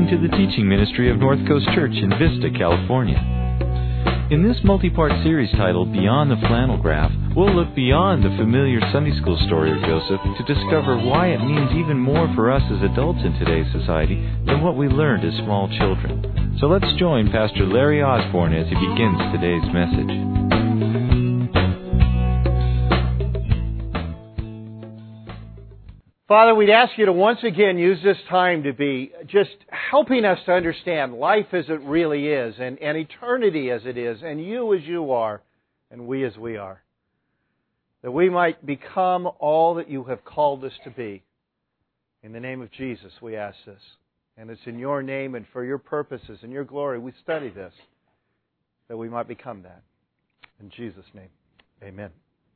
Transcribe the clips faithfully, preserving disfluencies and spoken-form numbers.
listening to the teaching ministry of North Coast Church in Vista, California. In this multi-part series titled Beyond the Flannel Graph, we'll look beyond the familiar Sunday school story of Joseph to discover why it means even more for us as adults in today's society than what we learned as small children. So let's join Pastor Larry Osborne as he begins today's message. Father, we'd ask you to once again use this time to be just helping us to understand life as it really is, and, and eternity as it is, and you as you are, and we as we are. That we might become all that you have called us to be. In the name of Jesus, we ask this. And it's in your name and for your purposes and your glory we study this, that we might become that. In Jesus' name, amen.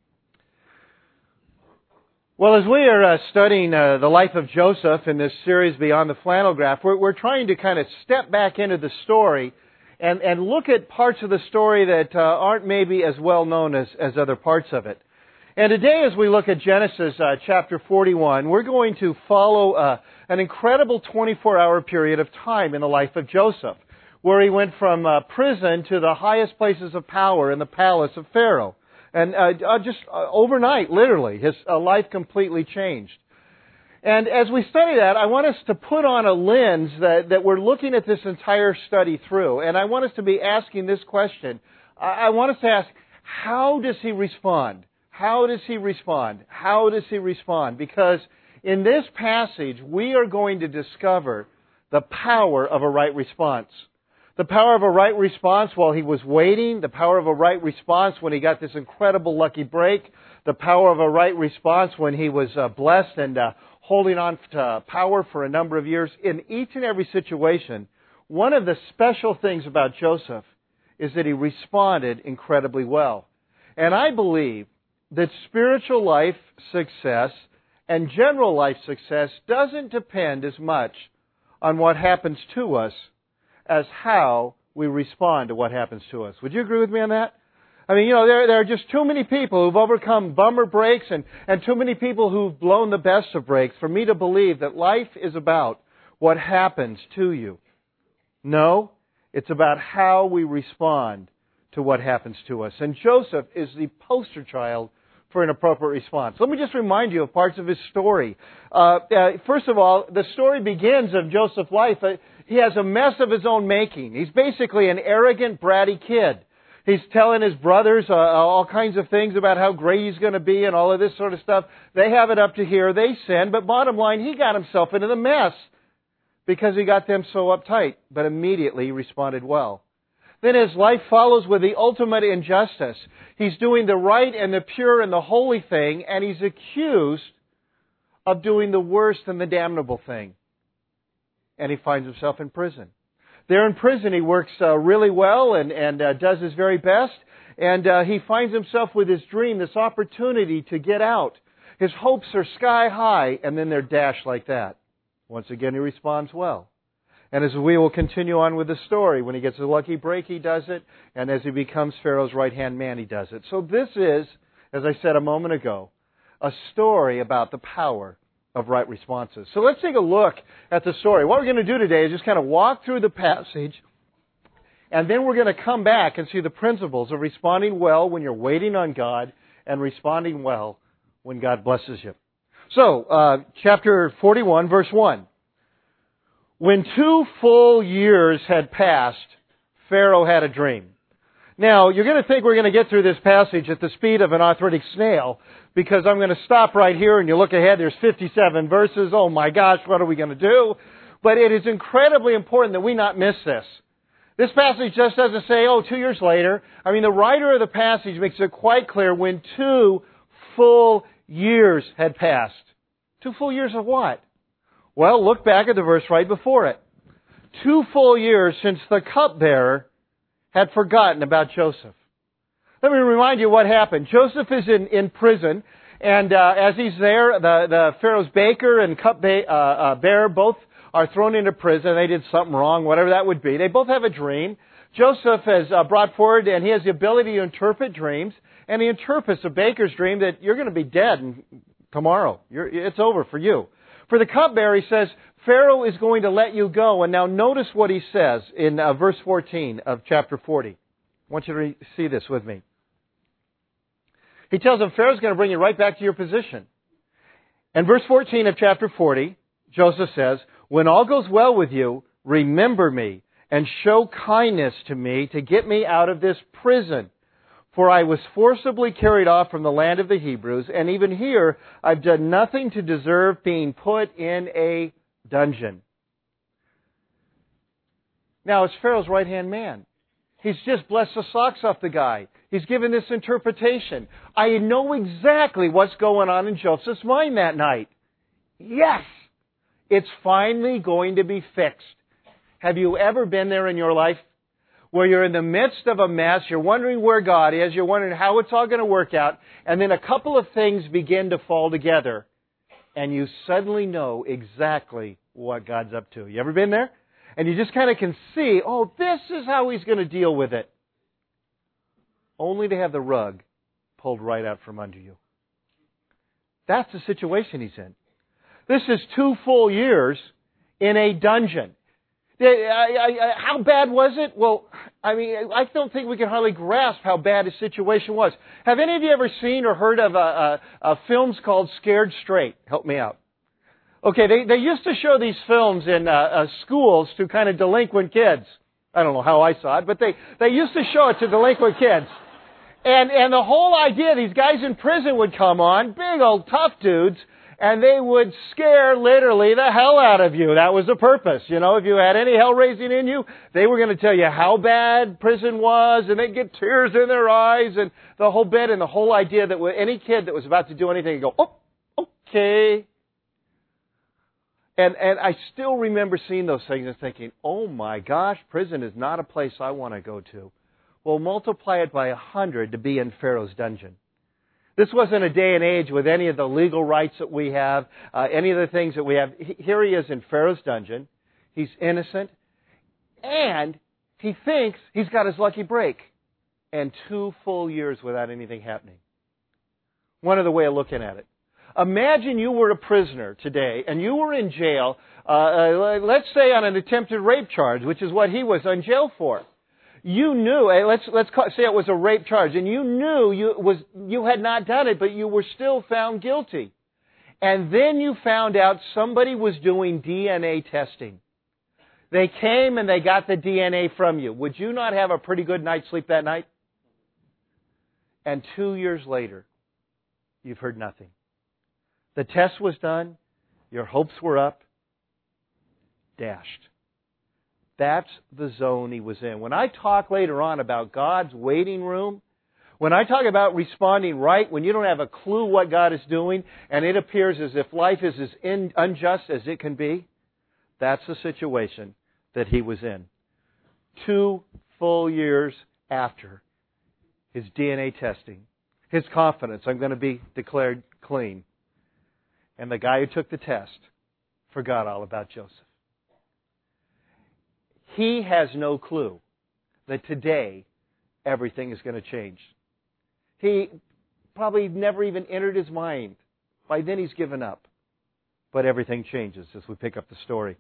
Well, as we are uh, studying uh, the life of Joseph in this series Beyond the Flannel Graph, we're, we're trying to kind of step back into the story and, and look at parts of the story that uh, aren't maybe as well known as, as other parts of it. And today, as we look at Genesis uh, chapter forty-one, we're going to follow uh, an incredible twenty-four hour period of time in the life of Joseph, where he went from uh, prison to the highest places of power in the palace of Pharaoh. And uh, uh, just uh, overnight, literally, his uh, life completely changed. And as we study that, I want us to put on a lens that, that we're looking at this entire study through. And I want us to be asking this question. I, I want us to ask, how does he respond? How does he respond? How does he respond? Because in this passage, we are going to discover the power of a right response. The power of a right response while he was waiting. The power of a right response when he got this incredible lucky break. The power of a right response when he was uh, blessed and uh, holding on to power for a number of years. In each and every situation, one of the special things about Joseph is that he responded incredibly well. And I believe that spiritual life success and general life success doesn't depend as much on what happens to us as how we respond to what happens to us. Would you agree with me on that? I mean, you know, there, there are just too many people who've overcome bummer breaks and, and too many people who've blown the best of breaks for me to believe that life is about what happens to you. No, it's about how we respond to what happens to us. And Joseph is the poster child for an appropriate response. Let me just remind you of parts of his story. Uh, uh, first of all, the story begins of Joseph's life. Uh, he has a mess of his own making. He's basically an arrogant, bratty kid. He's telling his brothers uh, all kinds of things about how great he's going to be and all of this sort of stuff. They have it up to here. They sin. But bottom line, he got himself into the mess because he got them so uptight. But immediately he responded well. Then his life follows with the ultimate injustice. He's doing the right and the pure and the holy thing, and he's accused of doing the worst and the damnable thing. And he finds himself in prison. There in prison, he works uh, really well and, and uh, does his very best, and uh, he finds himself with his dream, this opportunity to get out. His hopes are sky high, and then they're dashed like that. Once again, he responds well. And as we will continue on with the story, when he gets a lucky break, he does it. And as he becomes Pharaoh's right-hand man, he does it. So this is, as I said a moment ago, a story about the power of right responses. So let's take a look at the story. What we're going to do today is just kind of walk through the passage, and then we're going to come back and see the principles of responding well when you're waiting on God and responding well when God blesses you. So, uh, chapter forty-one, verse one. When two full years had passed, Pharaoh had a dream. Now, you're going to think we're going to get through this passage at the speed of an arthritic snail, because I'm going to stop right here and you look ahead, there's fifty-seven verses. Oh my gosh, what are we going to do? But it is incredibly important that we not miss this. This passage just doesn't say, oh, two years later. I mean, the writer of the passage makes it quite clear when two full years had passed. Two full years of what? Well, look back at the verse right before it. Two full years since the cupbearer had forgotten about Joseph. Let me remind you what happened. Joseph is in, in prison, and uh, as he's there, the, the Pharaoh's baker and cupbearer uh, uh, bearer both are thrown into prison. They did something wrong, whatever that would be. They both have a dream. Joseph has uh, brought forward, and he has the ability to interpret dreams, and he interprets a baker's dream that you're going to be dead tomorrow. You're, it's over for you. For the cupbearer, he says, Pharaoh is going to let you go. And now notice what he says in uh, verse fourteen of chapter forty. I want you to re- see this with me. He tells him, Pharaoh's going to bring you right back to your position. And verse fourteen of chapter forty, Joseph says, when all goes well with you, remember me and show kindness to me to get me out of this prison. For I was forcibly carried off from the land of the Hebrews, and even here I've done nothing to deserve being put in a dungeon. Now, it's Pharaoh's right-hand man. He's just blessed the socks off the guy. He's given this interpretation. I know exactly what's going on in Joseph's mind that night. Yes! It's finally going to be fixed. Have you ever been there in your life? Where you're in the midst of a mess, you're wondering where God is, you're wondering how it's all going to work out, and then a couple of things begin to fall together, and you suddenly know exactly what God's up to. You ever been there? And you just kind of can see, oh, this is how He's going to deal with it. Only to have the rug pulled right out from under you. That's the situation he's in. This is two full years in a dungeon. I, I, I, how bad was it? Well, I mean, I don't think we can hardly grasp how bad his situation was. Have any of you ever seen or heard of a, a, a films called Scared Straight? Help me out. Okay, they, they used to show these films in uh, uh, schools to kind of delinquent kids. I don't know how I saw it, but they, they used to show it to delinquent kids. And, and the whole idea, these guys in prison would come on, big old tough dudes, and they would scare literally the hell out of you. That was the purpose. You know, if you had any hell raising in you, they were going to tell you how bad prison was, and they'd get tears in their eyes, and the whole bit, and the whole idea that any kid that was about to do anything would go, oh, okay. And, and I still remember seeing those things and thinking, oh my gosh, prison is not a place I want to go to. Well, multiply it by a hundred to be in Pharaoh's dungeon. This wasn't a day and age with any of the legal rights that we have, uh, any of the things that we have. Here he is in Pharaoh's dungeon. He's innocent. And he thinks he's got his lucky break. And two full years without anything happening. One other way of looking at it. Imagine you were a prisoner today and you were in jail, uh, uh, let's say on an attempted rape charge, which is what he was in jail for. You knew, let's let's call, say it was a rape charge, and you knew you was you had not done it, but you were still found guilty. And then you found out somebody was doing D N A testing. They came and they got the D N A from you. Would you not have a pretty good night's sleep that night? And two years later, you've heard nothing. The test was done. Your hopes were up. Dashed. That's the zone he was in. When I talk later on about God's waiting room, when I talk about responding right, when you don't have a clue what God is doing, and it appears as if life is as in, unjust as it can be, that's the situation that he was in. Two full years after his D N A testing, his confidence, I'm going to be declared clean. And the guy who took the test forgot all about Joseph. He has no clue that today everything is going to change. He probably never even entered his mind. By then he's given up. But everything changes as we pick up the story.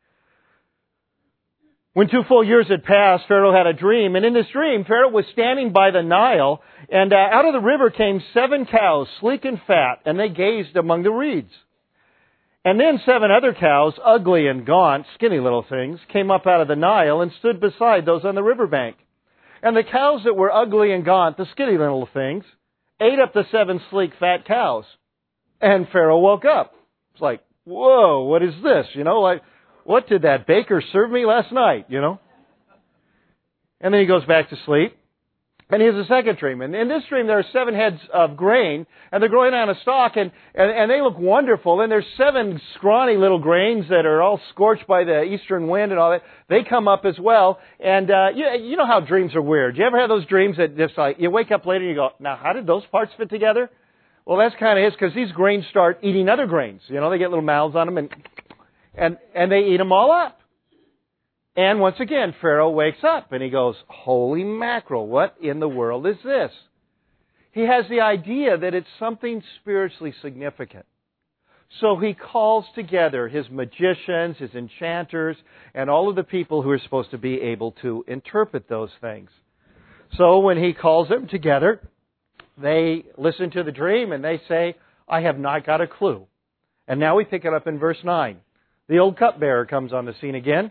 When two full years had passed, Pharaoh had a dream. And in this dream, Pharaoh was standing by the Nile. And uh, out of the river came seven cows, sleek and fat. And they gazed among the reeds. And then seven other cows, ugly and gaunt, skinny little things, came up out of the Nile and stood beside those on the riverbank. And the cows that were ugly and gaunt, the skinny little things, ate up the seven sleek, fat cows. And Pharaoh woke up. It's like, whoa, what is this? You know, like, what did that baker serve me last night, you know? And then he goes back to sleep. And he has a second dream. And in this dream, there are seven heads of grain, and they're growing on a stalk, and, and, and they look wonderful. And there's seven scrawny little grains that are all scorched by the eastern wind and all that. They come up as well. And uh, you, you know how dreams are weird. You ever have those dreams that just like, you wake up later and you go, now how did those parts fit together? Well, that's kind of his, because these grains start eating other grains. You know, they get little mouths on them, and and and they eat them all up. And once again, Pharaoh wakes up and he goes, holy mackerel, what in the world is this? He has the idea that it's something spiritually significant. So he calls together his magicians, his enchanters, and all of the people who are supposed to be able to interpret those things. So when he calls them together, they listen to the dream and they say, I have not got a clue. And now we pick it up in verse nine. The old cupbearer comes on the scene again.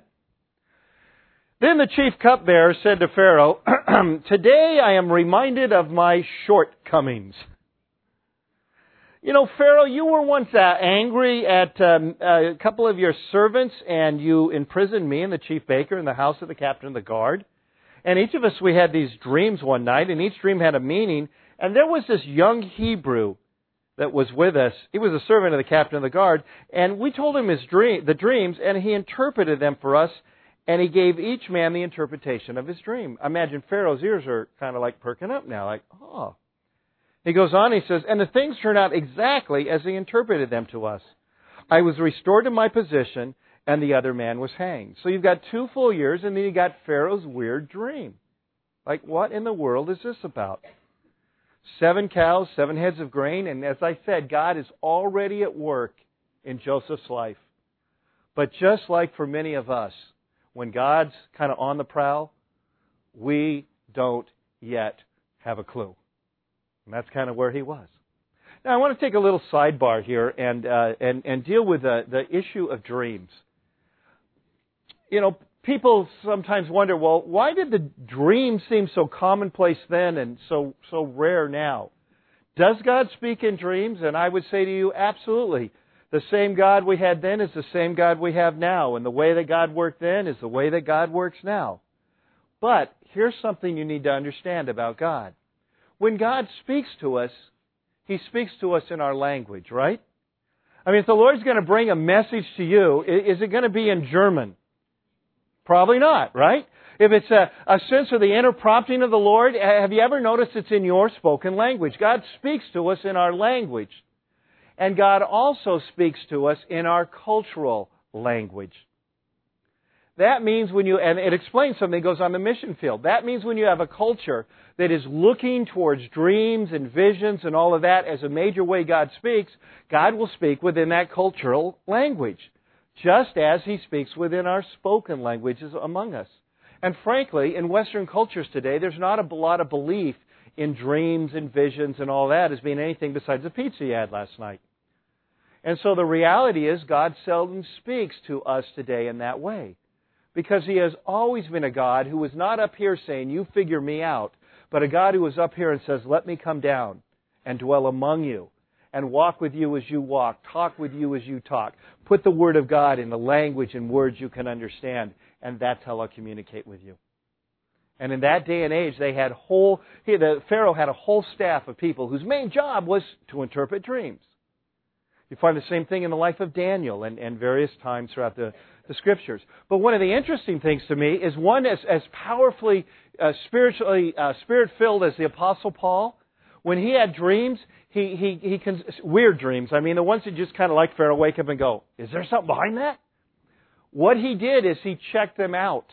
Then the chief cupbearer said to Pharaoh, Today I am reminded of my shortcomings. You know, Pharaoh, you were once uh, angry at um, a couple of your servants, and you imprisoned me and the chief baker in the house of the captain of the guard. And each of us, we had these dreams one night, and each dream had a meaning. And there was this young Hebrew that was with us. He was a servant of the captain of the guard, and we told him his dream, the dreams, and he interpreted them for us, and he gave each man the interpretation of his dream. I imagine Pharaoh's ears are kind of like perking up now, like, oh. He goes on, he says, and the things turned out exactly as he interpreted them to us. I was restored to my position, and the other man was hanged. So you've got two full years, and then you got Pharaoh's weird dream. Like, what in the world is this about? Seven cows, seven heads of grain, and as I said, God is already at work in Joseph's life. But just like for many of us, when God's kind of on the prowl, we don't yet have a clue. And that's kind of where he was. Now, I want to take a little sidebar here and uh, and and deal with the, the issue of dreams. You know, people sometimes wonder, well, why did the dream seem so commonplace then and so so rare now? Does God speak in dreams? And I would say to you, absolutely. The same God we had then is the same God we have now. And the way that God worked then is the way that God works now. But here's something you need to understand about God. When God speaks to us, He speaks to us in our language, right? I mean, if the Lord's going to bring a message to you, is it going to be in German? Probably not, right? If it's a, a sense of the inner prompting of the Lord, have you ever noticed it's in your spoken language? God speaks to us in our language. And God also speaks to us in our cultural language. That means when you, and it explains something that goes on the mission field. That means when you have a culture that is looking towards dreams and visions and all of that as a major way God speaks, God will speak within that cultural language, just as He speaks within our spoken languages among us. And frankly, in Western cultures today, there's not a lot of belief in dreams and visions and all that as being anything besides the pizza you had last night. And so the reality is God seldom speaks to us today in that way. Because He has always been a God who is not up here saying, you figure me out, but a God who is up here and says, let me come down and dwell among you and walk with you as you walk, talk with you as you talk. Put the Word of God in the language and words you can understand, and that's how I'll communicate with you. And in that day and age, they had whole, the Pharaoh had a whole staff of people whose main job was to interpret dreams. You find the same thing in the life of Daniel and, and various times throughout the, the Scriptures. But one of the interesting things to me is one as, as powerfully uh, spiritually uh, spirit-filled as the Apostle Paul. When he had dreams, he he he can, weird dreams. I mean, the ones that just kind of like Pharaoh wake up and go, "Is there something behind that?" What he did is he checked them out,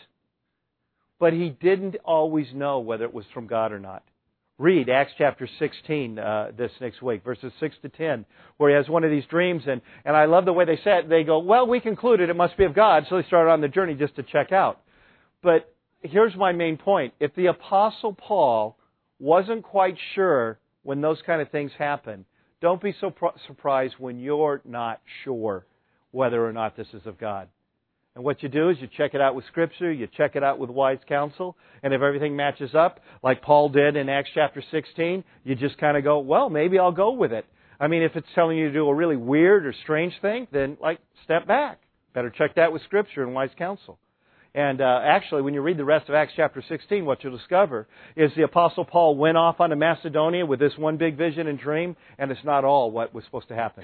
but he didn't always know whether it was from God or not. Read Acts chapter sixteen uh, this next week, verses six to ten, where he has one of these dreams, and, and I love the way they say it. They go, well, we concluded it must be of God, so they started on the journey just to check out. But here's my main point. If the Apostle Paul wasn't quite sure when those kind of things happen, don't be so pro- surprised when you're not sure whether or not this is of God. And what you do is you check it out with Scripture, you check it out with wise counsel, and if everything matches up, like Paul did in Acts chapter sixteen, you just kind of go, well, maybe I'll go with it. I mean, if it's telling you to do a really weird or strange thing, then, like, step back. Better check that with Scripture and wise counsel. And uh, actually, when you read the rest of Acts chapter sixteen, what you'll discover is the Apostle Paul went off onto Macedonia with this one big vision and dream, and it's not all what was supposed to happen.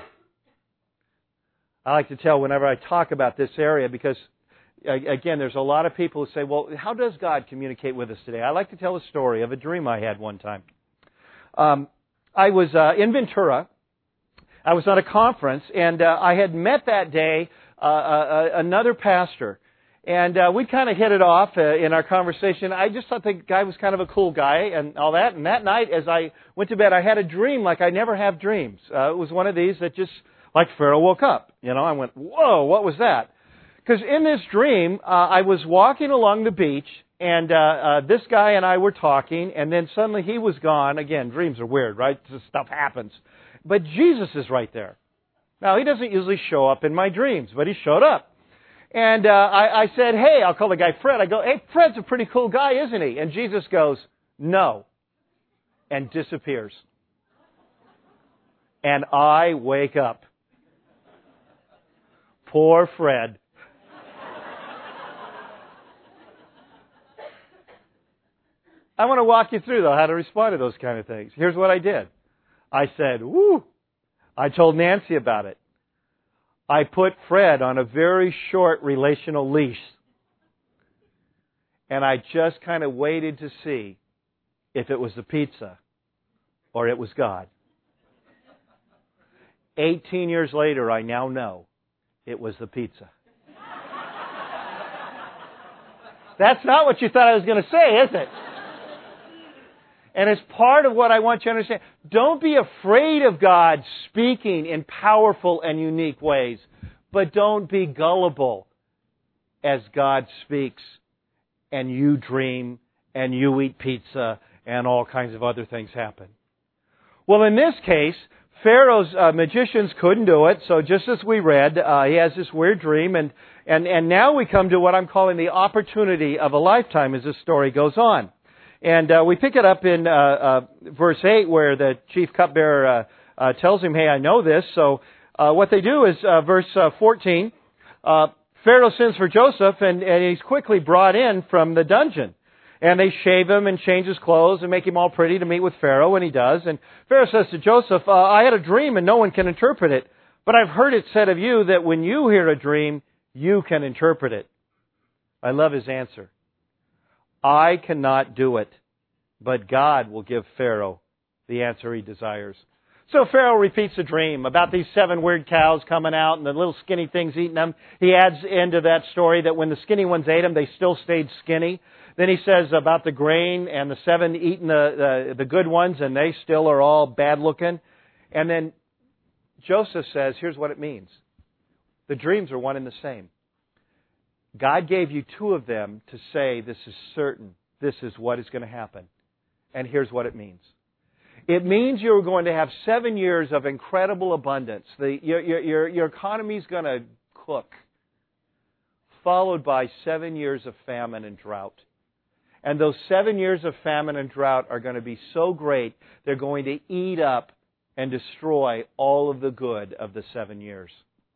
I like to tell whenever I talk about this area because, again, there's a lot of people who say, well, how does God communicate with us today? I like to tell a story of a dream I had one time. Um, I was uh, in Ventura. I was at a conference, and uh, I had met that day uh, uh, another pastor. And uh, we kind of hit it off uh, in our conversation. I just thought the guy was kind of a cool guy and all that. And that night, as I went to bed, I had a dream like I never have dreams. Uh, it was one of these that just... Like Pharaoh woke up. You know, I went, whoa, what was that? Because in this dream, uh, I was walking along the beach, and uh, uh, this guy and I were talking, and then suddenly he was gone. Again, dreams are weird, right? This stuff happens. But Jesus is right there. Now, he doesn't usually show up in my dreams, but he showed up. And uh, I, I said, hey, I'll call the guy Fred. I go, hey, Fred's a pretty cool guy, isn't he? And Jesus goes, no, and disappears. And I wake up. Poor Fred. I want to walk you through, though, how to respond to those kind of things. Here's what I did. I said, woo. I told Nancy about it. I put Fred on a very short relational leash. And I just kind of waited to see if it was the pizza or it was God. Eighteen years later, I now know it was the pizza. That's not what you thought I was going to say, is it? And it's part of what I want you to understand. Don't be afraid of God speaking in powerful and unique ways, but don't be gullible as God speaks and you dream and you eat pizza and all kinds of other things happen. Well, in this case, Pharaoh's uh, magicians couldn't do it, so just as we read, uh, he has this weird dream, and, and, and now we come to what I'm calling the opportunity of a lifetime as this story goes on. And uh, we pick it up in uh, uh, verse eight where the chief cupbearer uh, uh, tells him, hey, I know this. So uh, what they do is, uh, verse uh, fourteen, uh, Pharaoh sends for Joseph, and, and he's quickly brought in from the dungeon. And they shave him and change his clothes and make him all pretty to meet with Pharaoh, and he does. And Pharaoh says to Joseph, uh, I had a dream and no one can interpret it, but I've heard it said of you that when you hear a dream, you can interpret it. I love his answer. I cannot do it, but God will give Pharaoh the answer he desires. So Pharaoh repeats the dream about these seven weird cows coming out and the little skinny things eating them. He adds into that story that when the skinny ones ate them, they still stayed skinny. Then he says about the grain and the seven eating the, the, the good ones, and they still are all bad looking. And then Joseph says, here's what it means. The dreams are one and the same. God gave you two of them to say this is certain. This is what is going to happen. And here's what it means. It means you're going to have seven years of incredible abundance. The, your, your, your economy is going to cook, followed by seven years of famine and drought. And those seven years of famine and drought are going to be so great, they're going to eat up and destroy all of the good of the seven years.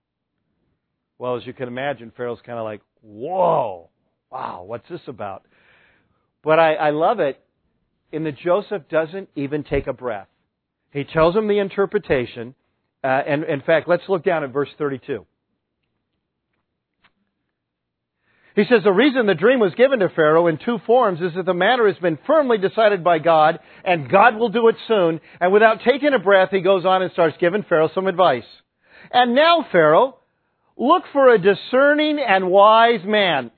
Well, as you can imagine, Pharaoh's kind of like, whoa, wow, what's this about? But I, I love it in that Joseph doesn't even take a breath. He tells him the interpretation. Uh, and in fact, let's look down at verse thirty-two. He says, the reason the dream was given to Pharaoh in two forms is that the matter has been firmly decided by God, and God will do it soon. And without taking a breath, he goes on and starts giving Pharaoh some advice. And now, Pharaoh, look for a discerning and wise man.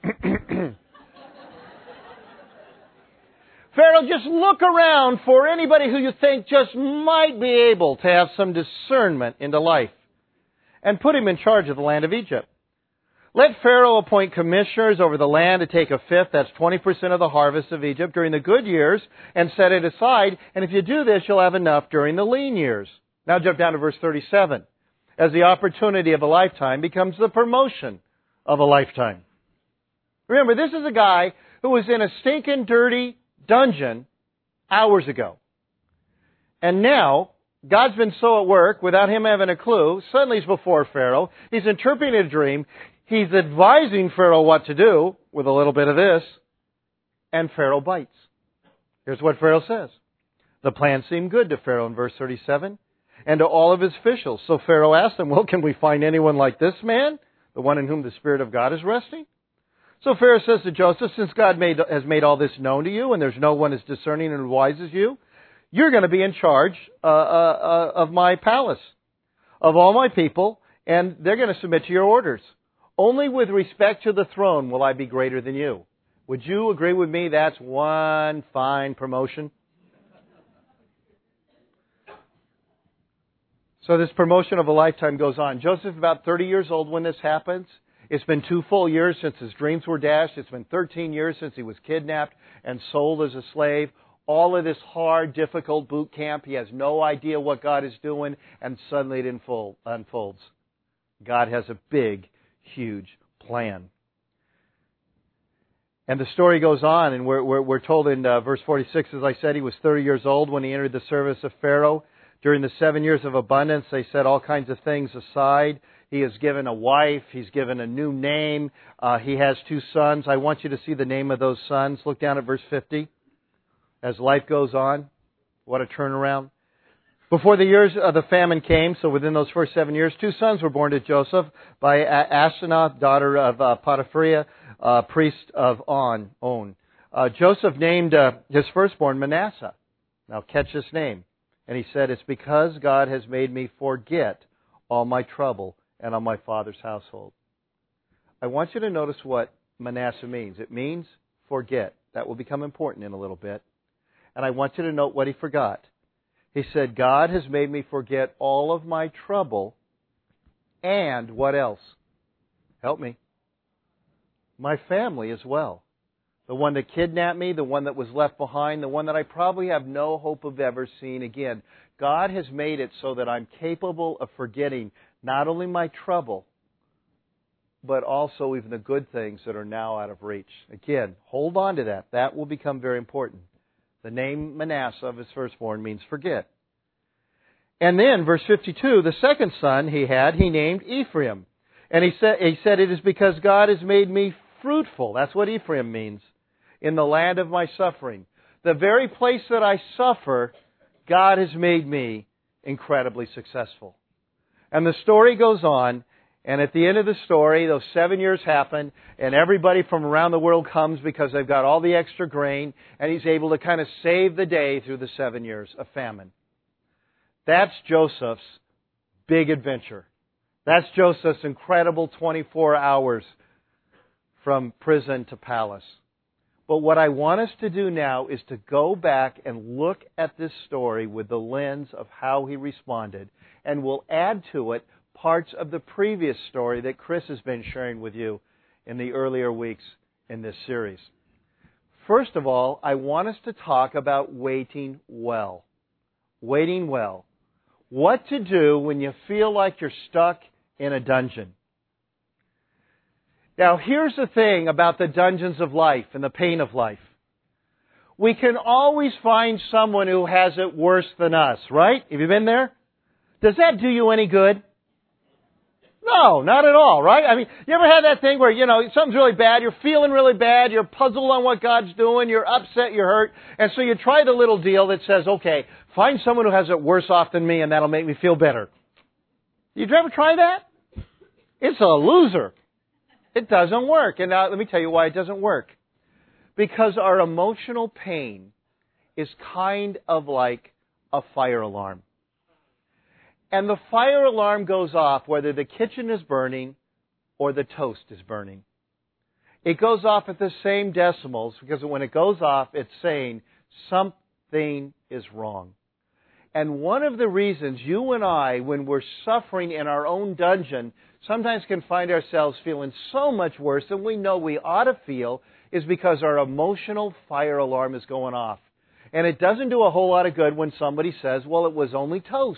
Pharaoh, just look around for anybody who you think just might be able to have some discernment into life, and put him in charge of the land of Egypt. Let Pharaoh appoint commissioners over the land to take a fifth, that's twenty percent of the harvest of Egypt, during the good years, and set it aside. And if you do this, you'll have enough during the lean years. Now jump down to verse thirty-seven. As the opportunity of a lifetime becomes the promotion of a lifetime. Remember, this is a guy who was in a stinking, dirty dungeon hours ago. And now, God's been so at work, without him having a clue, suddenly he's before Pharaoh. He's interpreting a dream. He's advising Pharaoh what to do with a little bit of this. And Pharaoh bites. Here's what Pharaoh says. The plan seemed good to Pharaoh in verse thirty-seven, and to all of his officials. So Pharaoh asked them, well, can we find anyone like this man, the one in whom the Spirit of God is resting? So Pharaoh says to Joseph, since God made, has made all this known to you, and there's no one as discerning and wise as you, you're going to be in charge uh, uh, of my palace, of all my people, and they're going to submit to your orders. Only with respect to the throne will I be greater than you. Would you agree with me that's one fine promotion? So this promotion of a lifetime goes on. Joseph is about thirty years old when this happens. It's been two full years since his dreams were dashed. It's been thirteen years since he was kidnapped and sold as a slave. All of this hard, difficult boot camp. He has no idea what God is doing, and suddenly it unfolds. God has a big, huge plan. And the story goes on, and we're, we're, we're told in uh, verse forty-six, as I said, he was thirty years old when he entered the service of Pharaoh. During the seven years of abundance, they set all kinds of things aside. He is given a wife. He's given a new name. Uh, he has two sons. I want you to see the name of those sons. Look down at verse fifty. As life goes on, what a turnaround. Before the years of the famine came, so within those first seven years, two sons were born to Joseph by Asenath, daughter of uh, Potiphera, uh, priest of On. On. Uh, Joseph named uh, his firstborn Manasseh. Now catch this name. And he said, it's because God has made me forget all my trouble and on my father's household. I want you to notice what Manasseh means. It means forget. That will become important in a little bit. And I want you to note what he forgot. He said, God has made me forget all of my trouble and what else? Help me. My family as well. The one that kidnapped me, the one that was left behind, the one that I probably have no hope of ever seeing again. God has made it so that I'm capable of forgetting not only my trouble, but also even the good things that are now out of reach. Again, hold on to that. That will become very important. The name Manasseh of his firstborn means forget. And then, verse fifty-two, the second son he had, he named Ephraim. And he said, he said, it is because God has made me fruitful. That's what Ephraim means. In the land of my suffering. The very place that I suffer, God has made me incredibly successful. And the story goes on, and at the end of the story, those seven years happen, and everybody from around the world comes because they've got all the extra grain, and he's able to kind of save the day through the seven years of famine. That's Joseph's big adventure. That's Joseph's incredible twenty-four hours from prison to palace. But what I want us to do now is to go back and look at this story with the lens of how he responded, and we'll add to it parts of the previous story that Chris has been sharing with you in the earlier weeks in this series. First of all, I want us to talk about waiting well. Waiting well. What to do when you feel like you're stuck in a dungeon. Now, here's the thing about the dungeons of life and the pain of life. We can always find someone who has it worse than us, right? Have you been there? Does that do you any good? No, not at all, right? I mean, you ever had that thing where, you know, something's really bad, you're feeling really bad, you're puzzled on what God's doing, you're upset, you're hurt, and so you try the little deal that says, okay, find someone who has it worse off than me and that'll make me feel better. Did you ever try that? It's a loser. It doesn't work. And now let me tell you why it doesn't work. Because our emotional pain is kind of like a fire alarm. And the fire alarm goes off whether the kitchen is burning or the toast is burning. It goes off at the same decimals because when it goes off, it's saying something is wrong. And one of the reasons you and I, when we're suffering in our own dungeon, sometimes can find ourselves feeling so much worse than we know we ought to feel is because our emotional fire alarm is going off. And it doesn't do a whole lot of good when somebody says, well, it was only toast.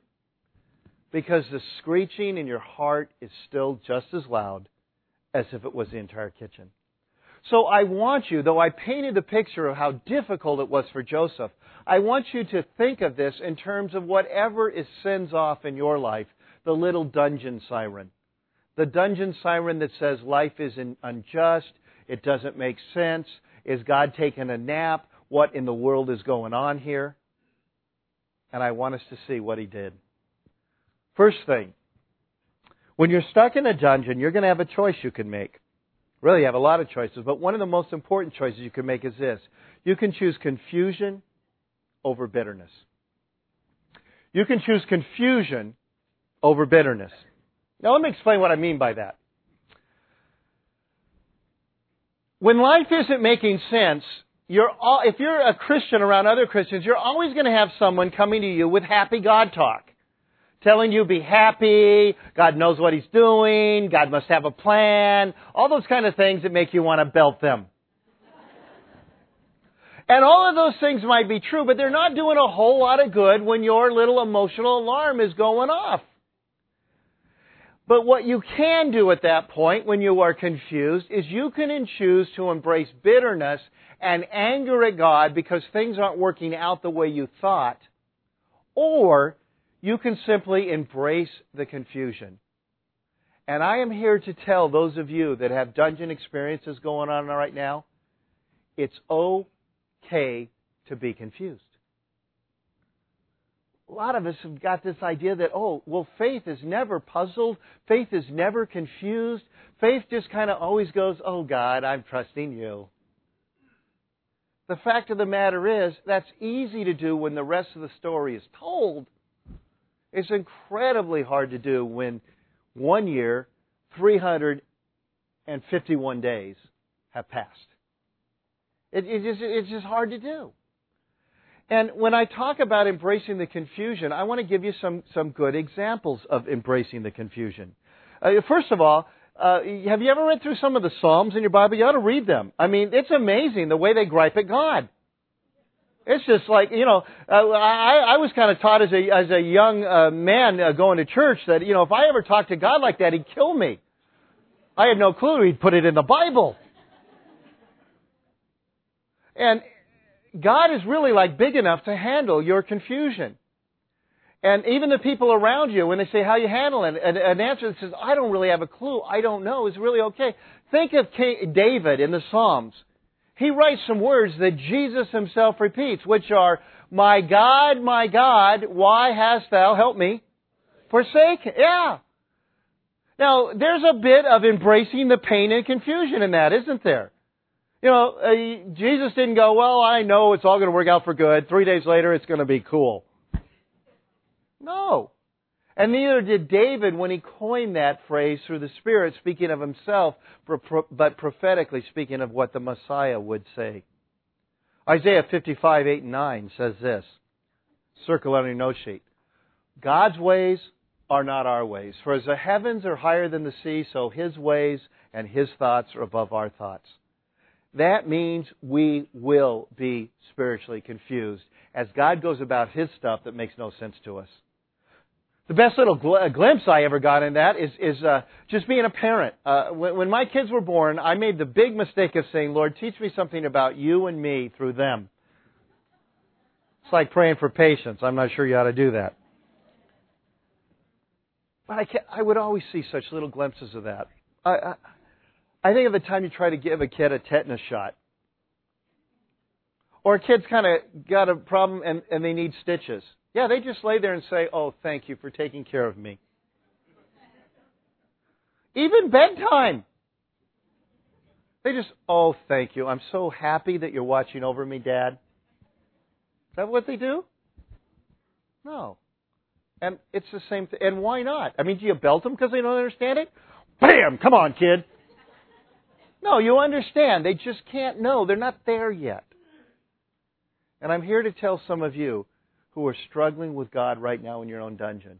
Because the screeching in your heart is still just as loud as if it was the entire kitchen. So I want you, though I painted the picture of how difficult it was for Joseph, I want you to think of this in terms of whatever is sends off in your life, the little dungeon siren. The dungeon siren that says life is unjust, it doesn't make sense, is God taking a nap, what in the world is going on here? And I want us to see what he did. First thing, when you're stuck in a dungeon, you're going to have a choice you can make. Really, you have a lot of choices, but one of the most important choices you can make is this. You can choose confusion over bitterness. You can choose confusion over bitterness. Now, let me explain what I mean by that. When life isn't making sense, you're all, if you're a Christian around other Christians, you're always going to have someone coming to you with happy God talk. telling you be happy, God knows what He's doing, God must have a plan, all those kind of things that make you want to belt them. And all of those things might be true, but they're not doing a whole lot of good when your little emotional alarm is going off. But what you can do at that point when you are confused is you can choose to embrace bitterness and anger at God because things aren't working out the way you thought. Or you can simply embrace the confusion. And I am here to tell those of you that have dungeon experiences going on right now, it's okay to be confused. A lot of us have got this idea that, oh, well, faith is never puzzled. Faith is never confused. Faith just kind of always goes, oh, God, I'm trusting you. The fact of the matter is, that's easy to do when the rest of the story is told. It's incredibly hard to do when one year, three hundred fifty-one days have passed. It, it just, it's just hard to do. And when I talk about embracing the confusion, I want to give you some, some good examples of embracing the confusion. Uh, first of all, uh, have you ever read through some of the Psalms in your Bible? You ought to read them. I mean, it's amazing the way they gripe at God. It's just like, you know, uh, I, I was kind of taught as a, as a young uh, man uh, going to church that, you know, if I ever talked to God like that, He'd kill me. I had no clue He'd put it in the Bible. And God is really like big enough to handle your confusion. And even the people around you, when they say, how you handle it, an, an answer that says, I don't really have a clue, I don't know, is really okay. Think of King David in the Psalms. He writes some words that Jesus Himself repeats, which are, my God, my God, why hast thou, help me, forsaken? Yeah. Now, there's a bit of embracing the pain and confusion in that, isn't there? You know, uh, Jesus didn't go, well, I know it's all going to work out for good. Three days later, it's going to be cool. No. And neither did David when he coined that phrase through the Spirit, speaking of himself, but prophetically speaking of what the Messiah would say. Isaiah fifty-five, eight and nine says this. Circle on your note sheet. God's ways are not our ways. For as the heavens are higher than the sea, so His ways and His thoughts are above our thoughts. That means we will be spiritually confused as God goes about His stuff that makes no sense to us. The best little gl- glimpse I ever got in that is, is uh, just being a parent. Uh, when, when my kids were born, I made the big mistake of saying, Lord, teach me something about you and me through them. It's like praying for patience. I'm not sure you ought to do that. But I, can't, I would always see such little glimpses of that. I, I, I think of the time you try to give a kid a tetanus shot. Or a kid's kind of got a problem and, and they need stitches. Yeah, they just lay there and say, oh, thank you for taking care of me. Even bedtime. They just, oh, thank you. I'm so happy that you're watching over me, Dad. Is that what they do? No. And it's the same thing. And why not? I mean, do you belt them because they don't understand it? Bam! Come on, kid. No, you understand. They just can't know. They're not there yet. And I'm here to tell some of you who are struggling with God right now in your own dungeon.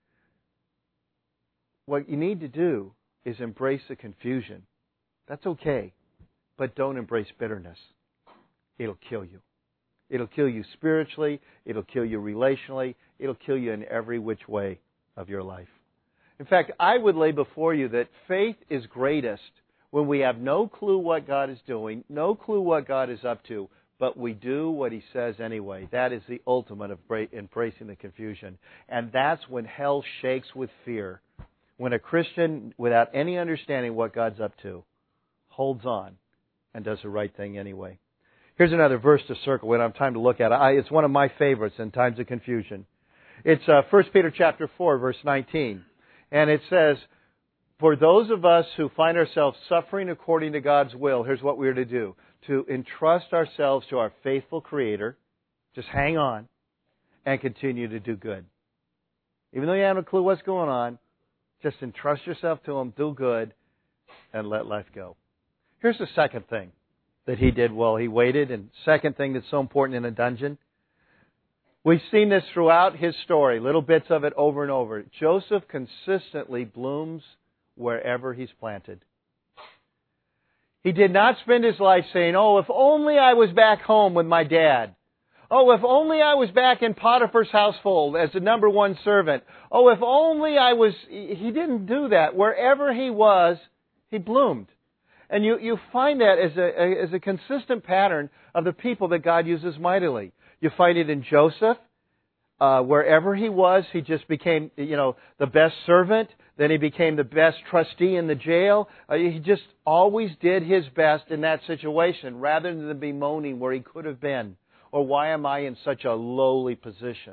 What you need to do is embrace the confusion. That's okay. But don't embrace bitterness. It'll kill you. It'll kill you spiritually. It'll kill you relationally. It'll kill you in every which way of your life. In fact, I would lay before you that faith is greatest when we have no clue what God is doing, no clue what God is up to, but we do what He says anyway. That is the ultimate of embracing the confusion. And that's when hell shakes with fear. When a Christian, without any understanding what God's up to, holds on and does the right thing anyway. Here's another verse to circle. We don't have time to look at it. I, it's one of my favorites in times of confusion. It's uh, First Peter chapter four, verse nineteen. And it says, for those of us who find ourselves suffering according to God's will, here's what we're to do. To entrust ourselves to our faithful Creator, just hang on, and continue to do good. Even though you haven't a clue what's going on, just entrust yourself to Him, do good, and let life go. Here's the second thing that he did while he waited, and second thing that's so important in a dungeon. We've seen this throughout his story, little bits of it over and over. Joseph consistently blooms wherever he's planted. He did not spend his life saying, oh, if only I was back home with my dad. Oh, if only I was back in Potiphar's household as the number one servant. Oh, if only I was... He didn't do that. Wherever he was, he bloomed. And you, you find that as a, as a consistent pattern of the people that God uses mightily. You find it in Joseph. Uh, wherever he was, he just became, you know, the best servant. Then he became the best trustee in the jail. Uh, he just always did his best in that situation rather than bemoaning where he could have been. Or why am I in such a lowly position?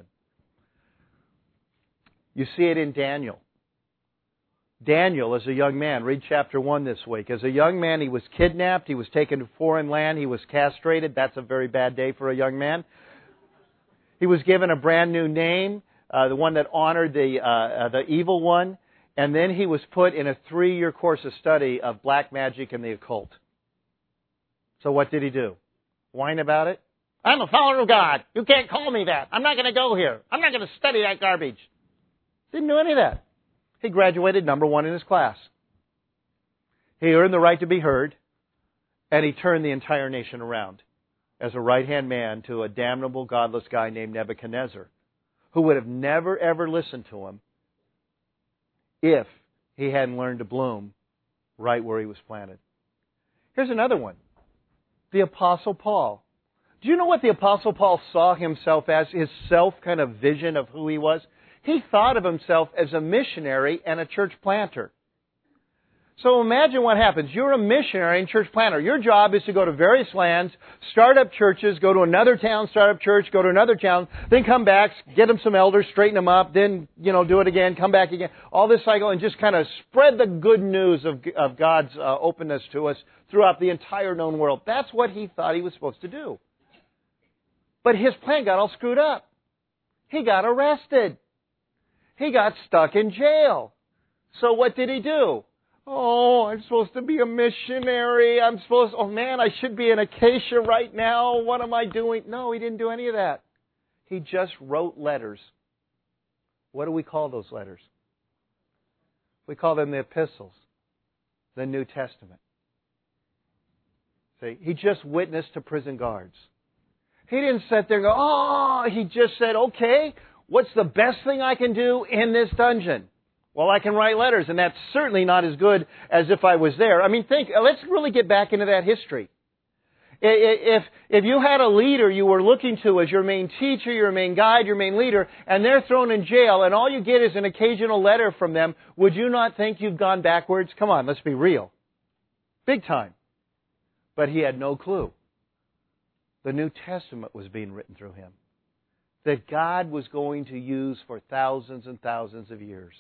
You see it in Daniel. Daniel, as a young man, read chapter one this week. As a young man, he was kidnapped. He was taken to foreign land. He was castrated. That's a very bad day for a young man. He was given a brand new name, uh, the one that honored the uh, uh, the evil one. And then he was put in a three-year course of study of black magic and the occult. So what did he do? Whine about it? I'm a follower of God. You can't call me that. I'm not going to go here. I'm not going to study that garbage. Didn't do any of that. He graduated number one in his class. He earned the right to be heard, and he turned the entire nation around as a right-hand man to a damnable, godless guy named Nebuchadnezzar, who would have never, ever listened to him if he hadn't learned to bloom right where he was planted. Here's another one. The Apostle Paul. Do you know what the Apostle Paul saw himself as, his self kind of vision of who he was? He thought of himself as a missionary and a church planter. So imagine what happens. You're a missionary and church planter. Your job is to go to various lands, start up churches, go to another town, start up church, go to another town, then come back, get them some elders, straighten them up, then, you know, do it again, come back again. All this cycle and just kind of spread the good news of, of God's uh, openness to us throughout the entire known world. That's what he thought he was supposed to do. But his plan got all screwed up. He got arrested. He got stuck in jail. So what did he do? Oh, I'm supposed to be a missionary. I'm supposed, oh man, I should be in Acacia right now. What am I doing? No, he didn't do any of that. He just wrote letters. What do we call those letters? We call them the epistles, the New Testament. See, he just witnessed to prison guards. He didn't sit there and go, oh, he just said, okay, what's the best thing I can do in this dungeon? Well, I can write letters, and that's certainly not as good as if I was there. I mean, think, let's really get back into that history. If, if you had a leader you were looking to as your main teacher, your main guide, your main leader, and they're thrown in jail, and all you get is an occasional letter from them, would you not think you've gone backwards? Come on, let's be real. Big time. But he had no clue. The New Testament was being written through him, that God was going to use for thousands and thousands of years.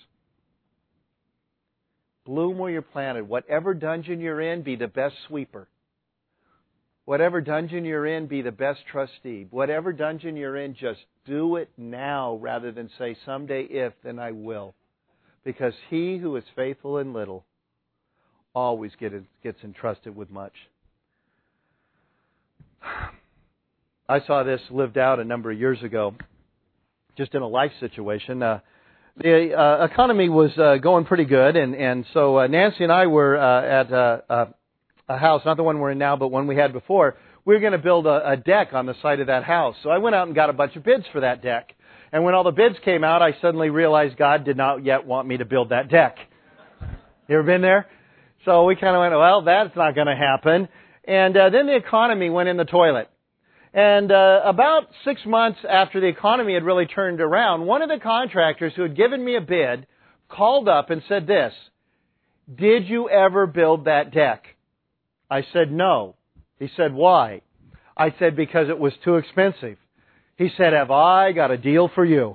Bloom where you're planted. Whatever dungeon you're in, be the best sweeper. Whatever dungeon you're in, be the best trustee. Whatever dungeon you're in, just do it now rather than say, someday if, then I will. Because he who is faithful in little always gets entrusted with much. I saw this lived out a number of years ago, just in a life situation. Uh, the uh, economy was uh, going pretty good, and, and so uh, Nancy and I were uh, at uh, uh, a house, not the one we're in now, but one we had before. We were going to build a, a deck on the side of that house. So I went out and got a bunch of bids for that deck. And when all the bids came out, I suddenly realized God did not yet want me to build that deck. You ever been there? So we kind of went, well, that's not going to happen. And uh, then the economy went in the toilet. And uh, about six months after the economy had really turned around, one of the contractors who had given me a bid called up and said this, did you ever build that deck? I said, no. He said, why? I said, because it was too expensive. He said, have I got a deal for you?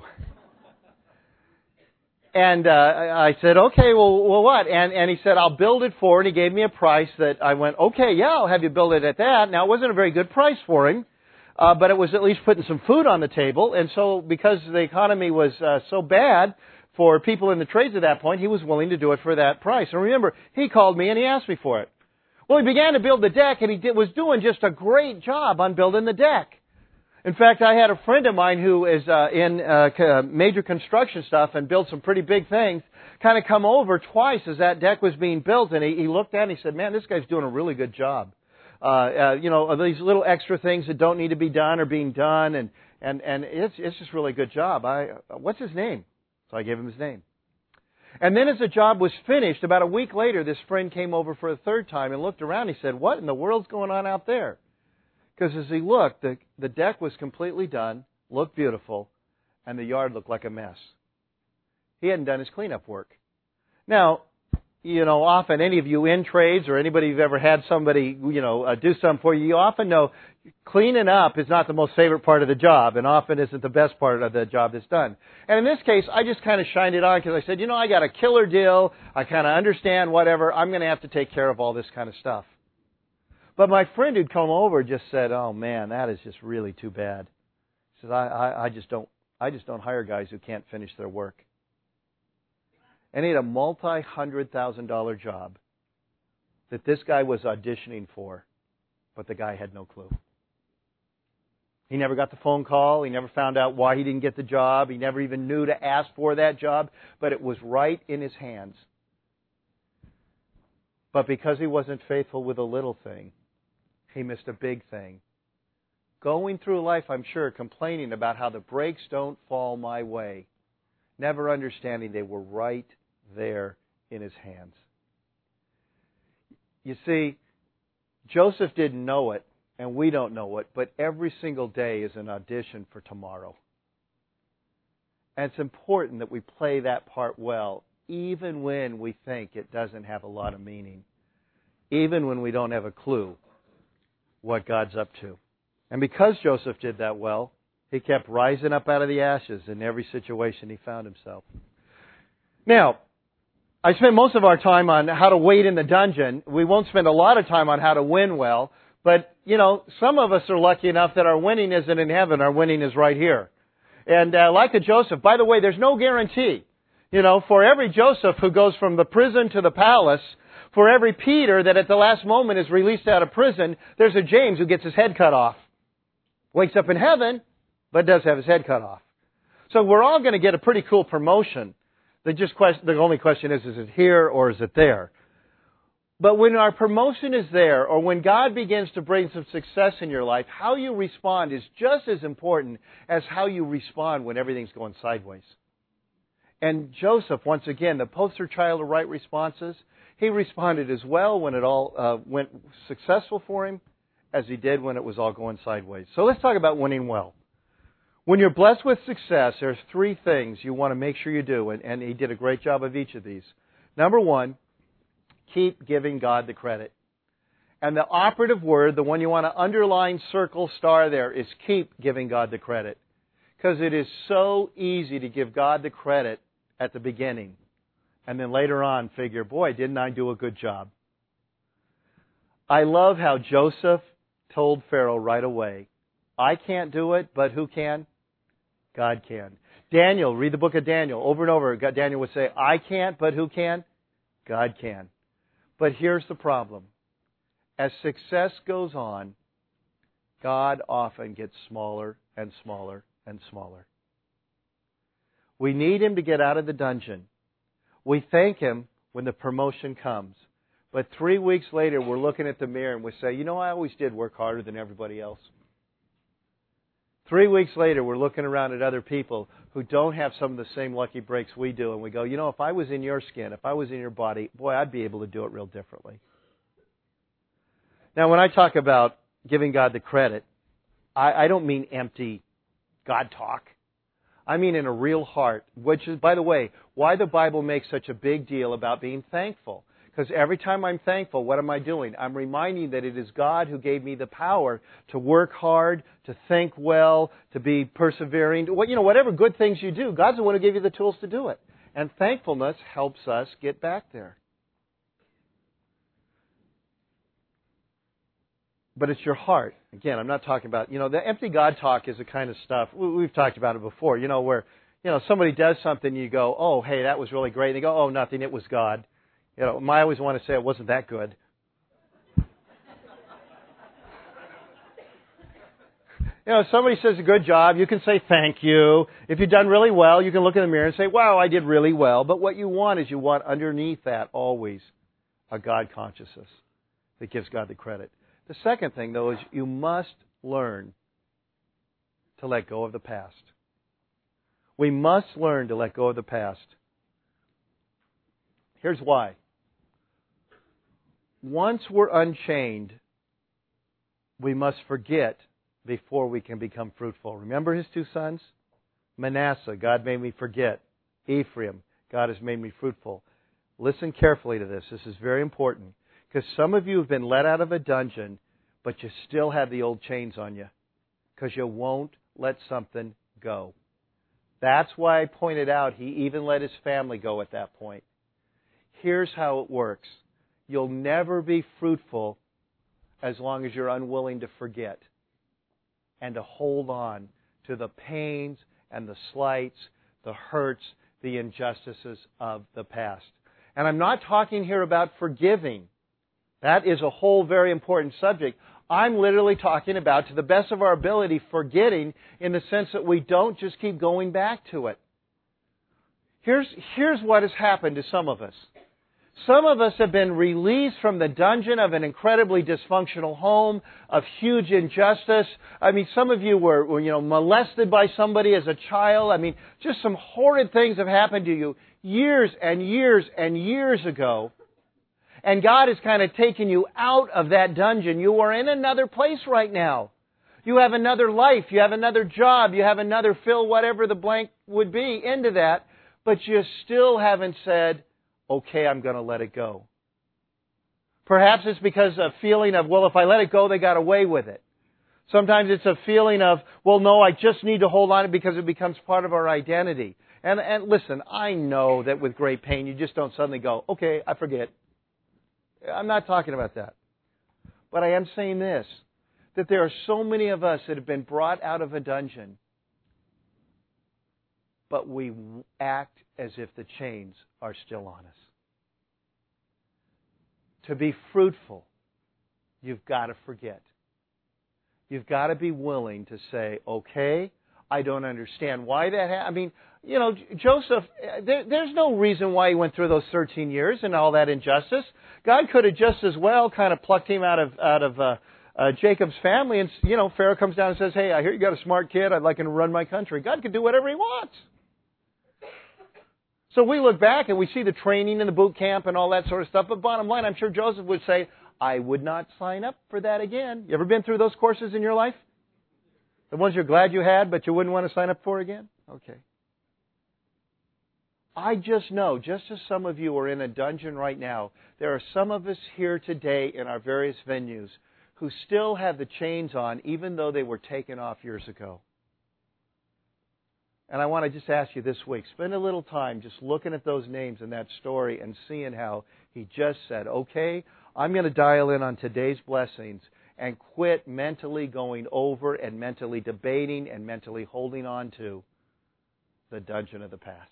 And uh, I said, okay, well, well what? And, and he said, I'll build it for, and he gave me a price that I went, okay, yeah, I'll have you build it at that. Now, it wasn't a very good price for him. Uh, but it was at least putting some food on the table. And so because the economy was uh, so bad for people in the trades at that point, he was willing to do it for that price. And remember, he called me and he asked me for it. Well, he began to build the deck, and he did, was doing just a great job on building the deck. In fact, I had a friend of mine who is uh, in uh, major construction stuff and built some pretty big things, kind of come over twice as that deck was being built, and he, he looked at it and he said, man, this guy's doing a really good job. Uh, uh, you know, these little extra things that don't need to be done are being done, and, and, and it's, it's just really a good job. I, what's his name? So I gave him his name. And then as the job was finished, about a week later, this friend came over for a third time and looked around. He said, what in the world's going on out there? Because as he looked, the, the deck was completely done, looked beautiful, and the yard looked like a mess. He hadn't done his cleanup work. Now, you know, often any of you in trades or anybody who've ever had somebody, you know, uh, do something for you, you often know cleaning up is not the most favorite part of the job and often isn't the best part of the job that's done. And in this case, I just kind of shined it on because I said, you know, I got a killer deal. I kind of understand whatever. I'm going to have to take care of all this kind of stuff. But my friend who'd come over just said, oh man, that is just really too bad. He says, I, I, I just don't, I just don't hire guys who can't finish their work. And he had a multi-hundred thousand dollar job that this guy was auditioning for, but the guy had no clue. He never got the phone call. He never found out why he didn't get the job. He never even knew to ask for that job, but it was right in his hands. But because he wasn't faithful with a little thing, he missed a big thing. Going through life, I'm sure, complaining about how the breaks don't fall my way, never understanding they were right there in his hands. You see, Joseph didn't know it, and we don't know it, but every single day is an audition for tomorrow. And it's important that we play that part well, even when we think it doesn't have a lot of meaning, even when we don't have a clue what God's up to. And because Joseph did that well, he kept rising up out of the ashes in every situation he found himself. Now, I spent most of our time on how to wait in the dungeon. We won't spend a lot of time on how to win well. But, you know, some of us are lucky enough that our winning isn't in heaven. Our winning is right here. And uh, like a Joseph, by the way, there's no guarantee. You know, for every Joseph who goes from the prison to the palace, for every Peter that at the last moment is released out of prison, there's a James who gets his head cut off. Wakes up in heaven, but does have his head cut off. So we're all going to get a pretty cool promotion. The, just question, the only question is, is it here or is it there? But when our promotion is there, or when God begins to bring some success in your life, how you respond is just as important as how you respond when everything's going sideways. And Joseph, once again, the poster child of right responses, he responded as well when it all uh, went successful for him as he did when it was all going sideways. So let's talk about winning well. When you're blessed with success, there's three things you want to make sure you do, and, and he did a great job of each of these. Number one, keep giving God the credit. And the operative word, the one you want to underline, circle, star there, is keep giving God the credit. Because it is so easy to give God the credit at the beginning. And then later on figure, boy, didn't I do a good job. I love how Joseph told Pharaoh right away, I can't do it, but who can? God can. Daniel, read the book of Daniel. Over and over, Daniel would say, I can't, but who can? God can. But here's the problem. As success goes on, God often gets smaller and smaller and smaller. We need Him to get out of the dungeon. We thank Him when the promotion comes. But three weeks later, we're looking at the mirror and we say, you know, I always did work harder than everybody else. Three weeks later, we're looking around at other people who don't have some of the same lucky breaks we do, and we go, you know, if I was in your skin, if I was in your body, boy, I'd be able to do it real differently. Now, when I talk about giving God the credit, I, I don't mean empty God talk. I mean in a real heart, which is, by the way, why the Bible makes such a big deal about being thankful. Because every time I'm thankful, what am I doing? I'm reminding that it is God who gave me the power to work hard, to think well, to be persevering. You know, whatever good things you do, God's the one who gave you the tools to do it. And thankfulness helps us get back there. But it's your heart. Again, I'm not talking about, you know, the empty God talk is the kind of stuff, we've talked about it before, you know, where, you know, somebody does something, you go, oh, hey, that was really great. And they go, oh, nothing, it was God. You know, I always want to say it wasn't that good. You know, if somebody says a good job, you can say thank you. If you've done really well, you can look in the mirror and say, wow, I did really well. But what you want is you want underneath that always a God consciousness that gives God the credit. The second thing, though, is you must learn to let go of the past. We must learn to let go of the past. Here's why. Once we're unchained, we must forget before we can become fruitful. Remember his two sons? Manasseh, God made me forget. Ephraim, God has made me fruitful. Listen carefully to this. This is very important. Because some of you have been let out of a dungeon, but you still have the old chains on you. Because you won't let something go. That's why I pointed out he even let his family go at that point. Here's how it works. You'll never be fruitful as long as you're unwilling to forget and to hold on to the pains and the slights, the hurts, the injustices of the past. And I'm not talking here about forgiving. That is a whole very important subject. I'm literally talking about, to the best of our ability, forgetting in the sense that we don't just keep going back to it. Here's, here's what has happened to some of us. Some of us have been released from the dungeon of an incredibly dysfunctional home, of huge injustice. I mean, some of you were, were, you know, molested by somebody as a child. I mean, just some horrid things have happened to you years and years and years ago. And God has kind of taken you out of that dungeon. You are in another place right now. You have another life. You have another job. You have another fill, whatever the blank would be, into that. But you still haven't said, okay, I'm going to let it go. Perhaps it's because of a feeling of, well, if I let it go, they got away with it. Sometimes it's a feeling of, well, no, I just need to hold on to it because it becomes part of our identity. And, and listen, I know that with great pain, you just don't suddenly go, okay, I forget. I'm not talking about that. But I am saying this, that there are so many of us that have been brought out of a dungeon, but we act as if the chains are still on us. To be fruitful, you've got to forget. You've got to be willing to say, okay, I don't understand why that happened. I mean, you know, Joseph, there, there's no reason why he went through those thirteen years and all that injustice. God could have just as well kind of plucked him out of out of uh, uh, Jacob's family, and you know, Pharaoh comes down and says, "Hey, I hear you got a smart kid. I'd like him to run my country." God could do whatever He wants. So we look back and we see the training and the boot camp and all that sort of stuff. But bottom line, I'm sure Joseph would say, "I would not sign up for that again." You ever been through those courses in your life? The ones you're glad you had, but you wouldn't want to sign up for again? Okay. I just know, just as some of you are in a dungeon right now, there are some of us here today in our various venues who still have the chains on, even though they were taken off years ago. And I want to just ask you this week, spend a little time just looking at those names in that story and seeing how he just said, okay, I'm going to dial in on today's blessings and quit mentally going over and mentally debating and mentally holding on to the dungeon of the past.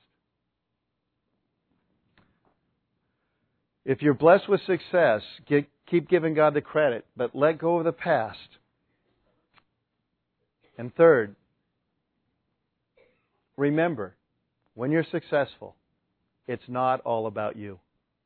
If you're blessed with success, get, keep giving God the credit, but let go of the past. And third, remember, when you're successful, it's not all about you.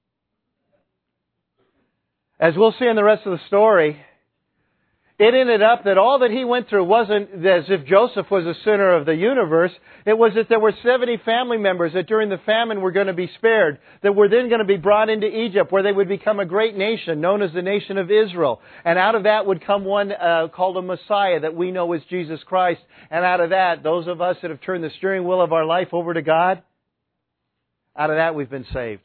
As we'll see in the rest of the story, it ended up that all that he went through wasn't as if Joseph was the center of the universe. It was that there were seventy family members that during the famine were going to be spared, that were then going to be brought into Egypt, where they would become a great nation, known as the nation of Israel. And out of that would come one uh, called a Messiah that we know as Jesus Christ. And out of that, those of us that have turned the steering wheel of our life over to God, out of that we've been saved.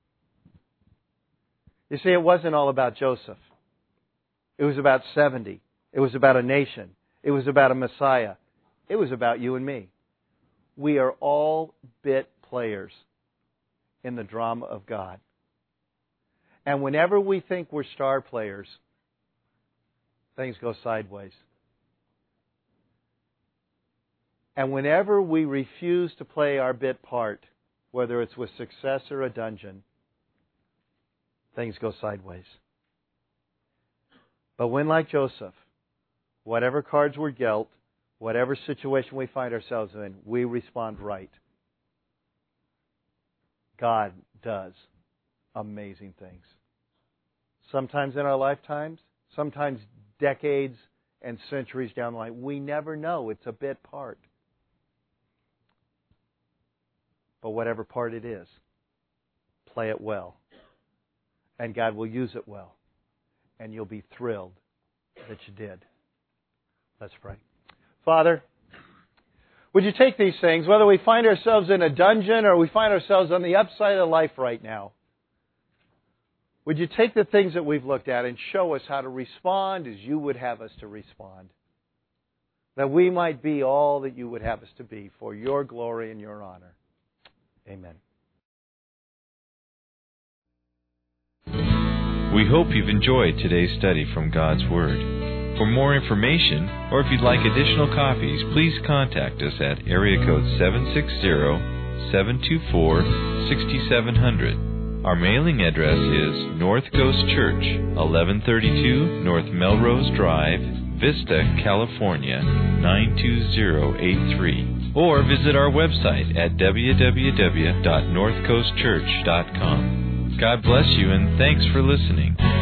You see, it wasn't all about Joseph. It was about seventy. It was about a nation. It was about a Messiah. It was about you and me. We are all bit players in the drama of God. And whenever we think we're star players, things go sideways. And whenever we refuse to play our bit part, whether it's with success or a dungeon, things go sideways. But when, like Joseph, whatever cards were dealt, whatever situation we find ourselves in, we respond right. God does amazing things. Sometimes in our lifetimes, sometimes decades and centuries down the line. We never know. It's a bit part. But whatever part it is, play it well. And God will use it well. And you'll be thrilled that you did. Let's pray. Father, would you take these things, whether we find ourselves in a dungeon or we find ourselves on the upside of life right now, would you take the things that we've looked at and show us how to respond as you would have us to respond? That we might be all that you would have us to be for your glory and your honor. Amen. We hope you've enjoyed today's study from God's Word. For more information, or if you'd like additional copies, please contact us at area code seven six zero, seven two four, six seven zero zero. Our mailing address is North Coast Church, eleven thirty-two North Melrose Drive, Vista, California, nine two zero eight three. Or visit our website at w w w dot north coast church dot com. God bless you and thanks for listening.